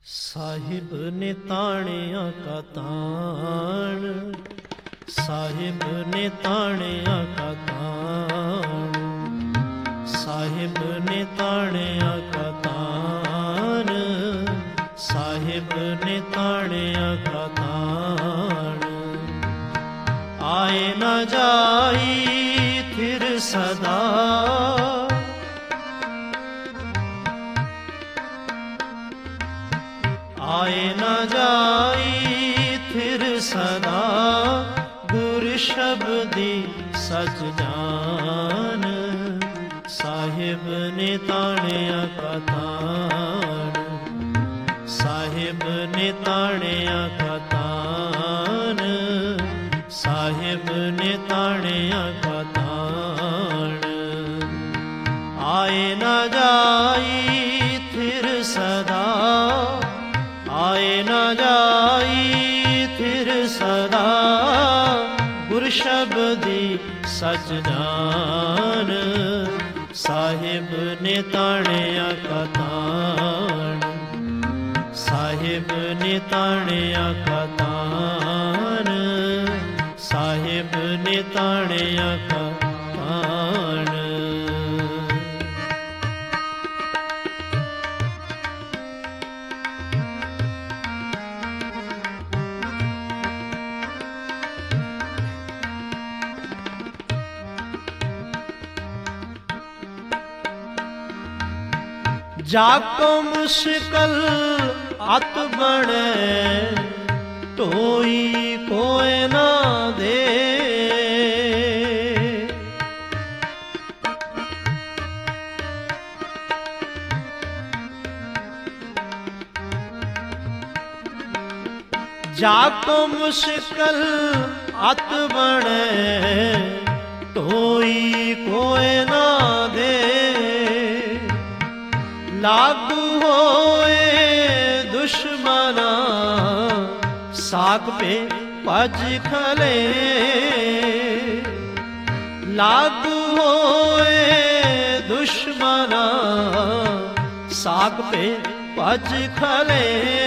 साहिब ने ताणिया का ताण, साहिब ने ताणिया का ताण, साहिब ने ताणिया का ताण, साहिब ने ताणिया का ताण। आए न जाई फिर सदा, आए न जाई फिर सदा, गुर शब्दी सच जान। साहिब ने ताणिया का ताण, साहिब ने ताणिया का ताण, साहिब ने ताणिया का ताण। आए न जाई फिर सदा, आए न जाई फिर सदा, गुर शब्दी सच जान। साहिब ने ताणिया का ताण, साहिब ने ताणिया का ताण, साहिब ने ताणिया का ताण। जाको मुश्किल अत बने, तोई कोई ना दे। जाको मुश्किल अत बने, तोई कोई ना दे। लागू होए दुश्मना, साक पे भज खले। लागू होए दुश्मना, साक पे भज खले।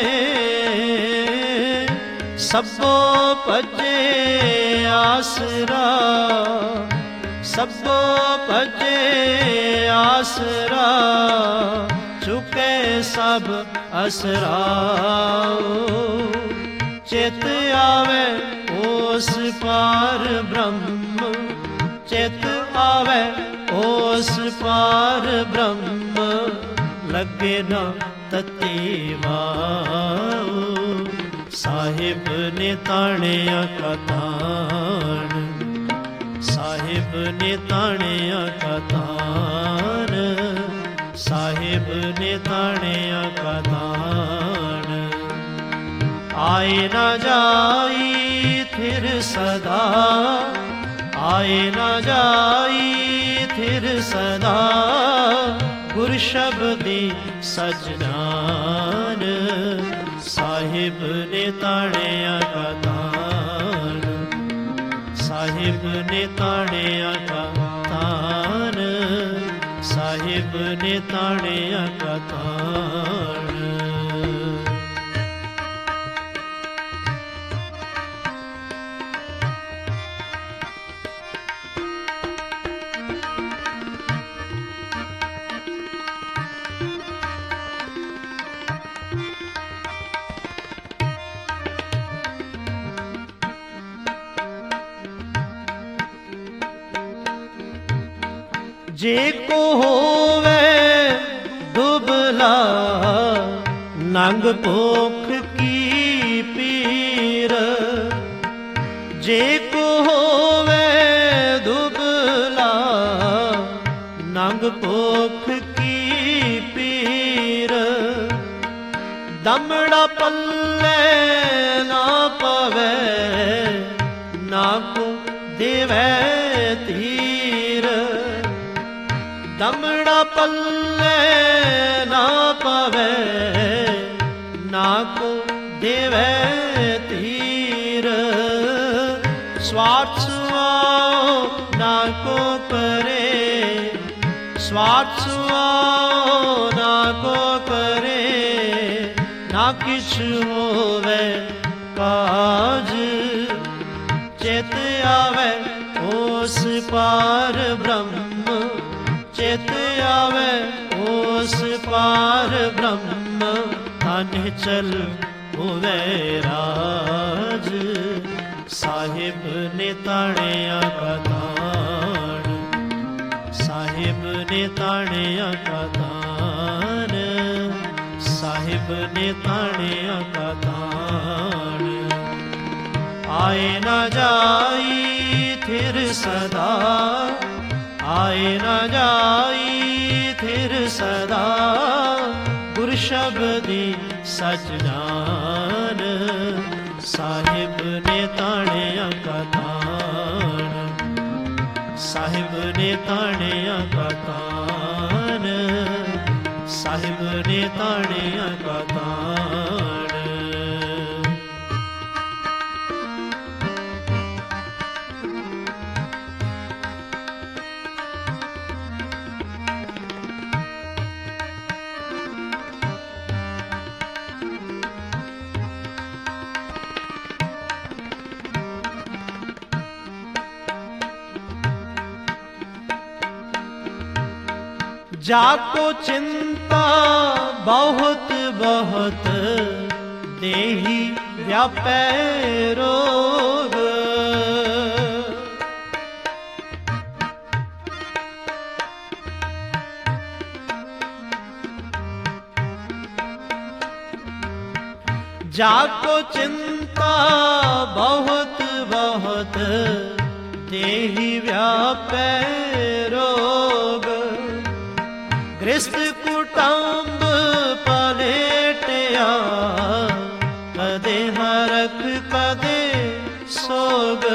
सबो भजे आसरा, सबो भजे आसरा, चुके सब असराओ। चित आवे ओस पार ब्रह्म, चित आवे ओस पार ब्रह्म। लगे न तती वाओ, साहिब ने ताणिया का ताण, साहिब ने ताणिया का ताण, साहिब ने ताणिया का ताण। आए न जाई फिर सदा, आए न जाई फिर सदा, गुर शब्दी सच जान। साहिब ने ताणिया का ताण, साहिब ने ताणिया का ताण, साहिब ने ताणिया का ताण। जे को होवे दुबला, नंग भूख की पीर। जे को होवे दुबला, नंग भूख की पीर। दमड़ा पल्ले ना पवे, ना को देवे तीर। दमड़ा पल्ले ना पवे, ना को देवे तीर। स्वार्थ सुआओ ना को करे, स्वार्थ सुआओ ना को करे। ਨਾ ਕਿਛ ਹੋਵੇ ਕਾਜ। ਚਿਤ ਆਵੇ ਉਸ ਪਾਰ ਬ੍ਰਹਮ, ਚਿਤ ਆਵੇ ਉਸ ਪਾਰ ਬ੍ਰਹਮ। ਤਨ ਚਲ ਹੋਵੇ ਰਾਜ, ਸਾਹਿਬ ਨੇ ਤਾਣਿਆ ਕਾ ਤਾਣ, ਸਾਹਿਬ ਨੇ ਤਾਣਿਆ ਕਾ ਤਾਣ, ਸਾਹਿਬ ਨੇ ਤਾਣਿਆ ਕਾ ਤਾਣ। ਆਏ ਨਾ ਜਾਈ ਥਿਰ ਸਦਾ, ਆਏ ਨਾ ਜਾਈ ਥਿਰ ਸਦਾ। ਗੁਰ ਸ਼ਬਦੀ ਸਚ ਜਾਨ, ਸਾਹਿਬ ਨੇ ਤਾਣਿਆ ਕਾ ਤਾਣ, ਸਾਹਿਬ ਨੇ ਤਾਣਿਆ ਕਾ ਤਾਣ, ਸਾਹਿਬ ਨੇ ਤਾਣਿਆ ਕਾ ਤਾਣ। जाको चिंता बहुत बहुत, देहि व्यापै रोग। जाको चिंता बहुत बहुत, देहि व्यापै रोग। गृहस्थ कुटुंब पलेटिया, कदे हरख कदे सोग।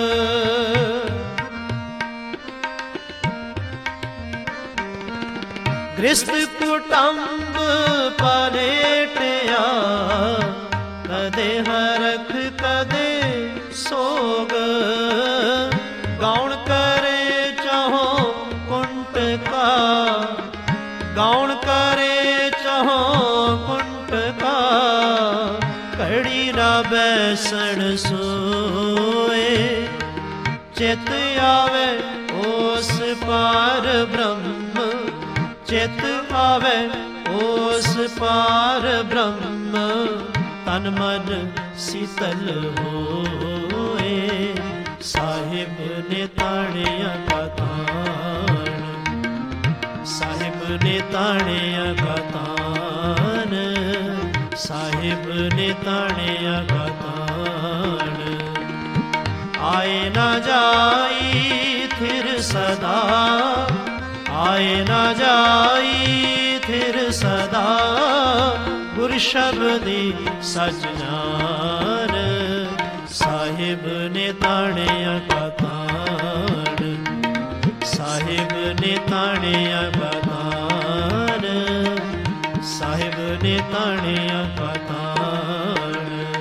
गृहस्थ कुटुंब पलेटिया, कदे हरख कदे सोग। गौण करे चाहो कुंट का, गौण करे चाहो कुंट का। कड़ी ना बैसण सोए, चित आवे ओस पार ब्रह्म, चित आवे ओस पार ब्रह्म। तन मन शीतल होए, साहिब ने ताणिया का ताण, साहिब ने ताणिया का ताण, साहिब ने ताणिया का ताण। आए ना जाई थिर सदा, आए ना जाई थिर सदा। गुर शब्दी सच जान, साहिब ने ताणिया का ताण, साहिब ने ताणिया का ताण, साहिब ने ताणिया का ताण।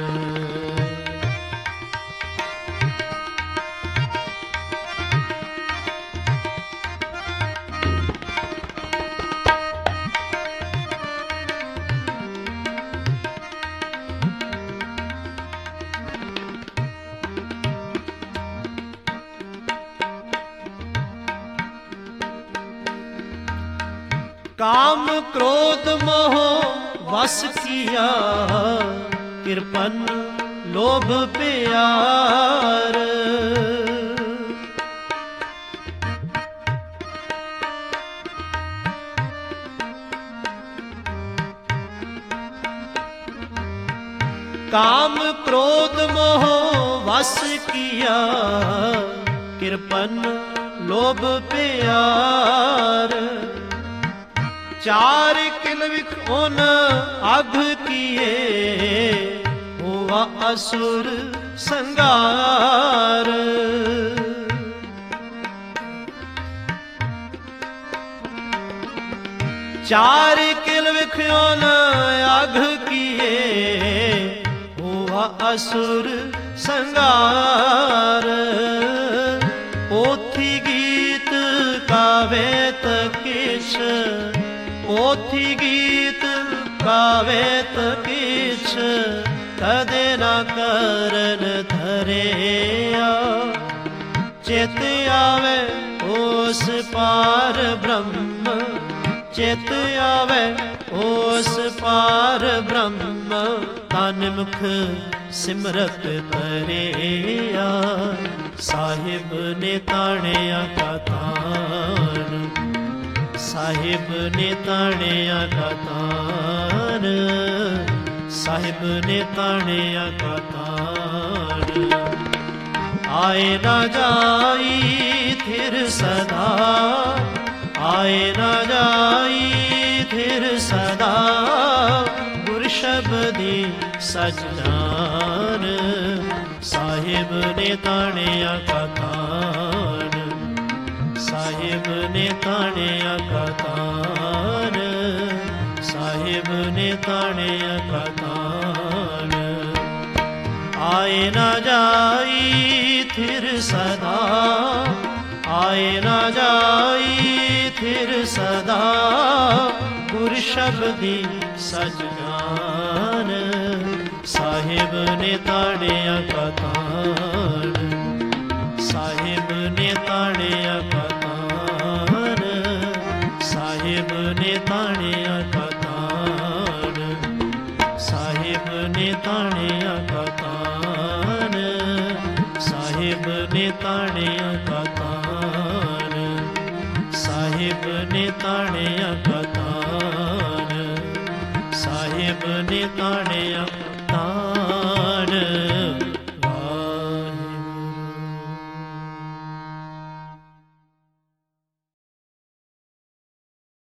काम क्रोध मोह वश किया, कृपन लोभ प्यार। काम क्रोध मोह वश किया, कृपन लोभ प्यार। चार किल विख उन अघ किए, हुआ असुर संगार। चार किल विख उन अघ किए, हुआ असुर संगार। पोथी गीत गावे तकिश, पोथी गीत गावे तकिश। ਵਿਚ ਕਦੇ ਨਾ ਕਰਨ ਧਰਿਆ। ਚਿਤ ਆਵੇ ਉਸ ਪਾਰ ਬ੍ਰਹਮ, ਚਿਤ ਆਵੇ ਉਸ ਪਾਰ ਬ੍ਰਹਮ। ਤਨ ਮੁਖ ਸਿਮਰਤ ਧਰਿਆ, ਸਾਹਿਬ ਨੇ ਤਾਣਿਆ ਕਾ ਤਾਣ, ਸਾਹਿਬ ਨੇ ਤਾਣਿਆ ਕਾ ਤਾਣ, ਸਾਹਿਬ ਨੇ ਤਾਣਿਆ ਕਾ ਤਾਣ। ਆਏ ਨਾ ਜਾਈ ਥਿਰ ਸਦਾ, ਆਏ ਨਾ ਜਾਈ ਥਿਰ ਸਦਾ। ਗੁਰ ਸ਼ਬਦੀ ਸਚ ਜਾਨ, ਸਾਹਿਬ ਨੇ ਤਾਣਿਆ ਕਾ ਤਾਣ, ਸਾਹਿਬ ਨੇ ਤਾਣਿਆ ਕਾ ਤਾਣ, ਸਾਹਿਬ ਨੇ ਤਾਣਿਆ ਕਾ ਤਾਣ। ਆਏ ਨਾ ਜਾਈ ਥਿਰ ਸਦਾ, ਆਏ ਨਾ ਜਾਈ ਥਿਰ ਸਦਾ। ਗੁਰ ਸ਼ਬਦੀ ਸਚ ਜਾਨ, ਸਾਹਿਬ ਨੇ ਤਾਣਿਆ ਕਾ ਤਾਣ, ਸਾਹਿਬ ਨੇ ਤਾਣਿਆ ਕਾ ਤਾਣ, ਸਾਹਿਬ ਨੇ ਤਾਣਿਆ ਕਾ ਤਾਣ, ਸਾਹਿਬ ਨੇ ਤਾਣਿਆ ਕਾ ਤਾਣ, ਸਾਹਿਬ ਨੇ ਤਾਣਿਆ ਕਾ ਤਾਣ, ਸਾਹਿਬ ਨੇ ਤਾਣਿਆ ਕਾ ਤਾਣ, ਸਾਹਿਬ ਨੇ ਤਾਣਿਆ